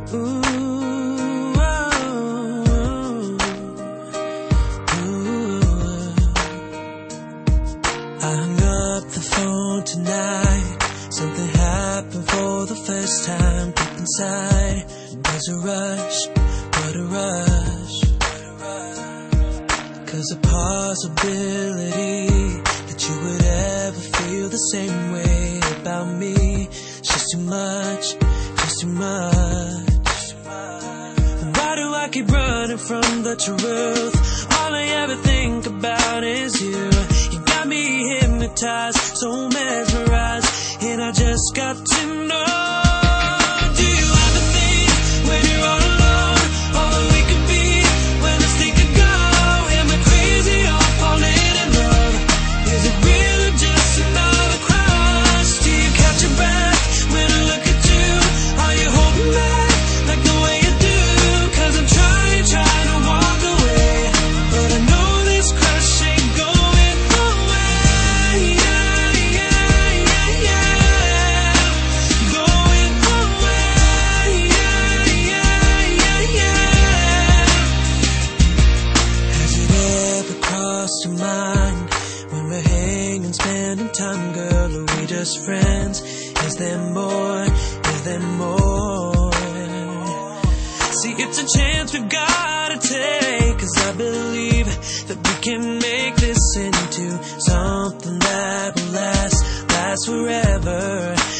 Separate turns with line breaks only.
Ooh, oh, ooh. I hung up the phone tonight. Something happened for the first time deep inside. There's a rush, what a rush. 'Cause the possibility that you would ever feel the same way about me, it's just too much, just too much. Why do I keep running from the truth? All I ever think about is you. You got me hypnotized, so mesmerized, and I just got to know. Do you ever think when you're all alone, all that we could be, when this thing could go? Am I crazy or falling in love? Is it real or just another crush? Do you catch your breath when I look at you? Are you holding back like the way you do? 'Cause I'm trying to walk away, but I know this crush ain't going away. Yeah, yeah, yeah, yeah. Going away. Yeah, yeah, yeah, yeah. Has it ever crossed your mind when we're hanging, spending time, girl? Are we just friends? Is there more? Is there more? See, it's a chance we've gotta take, 'cause I believe that we can make this into something that will last forever.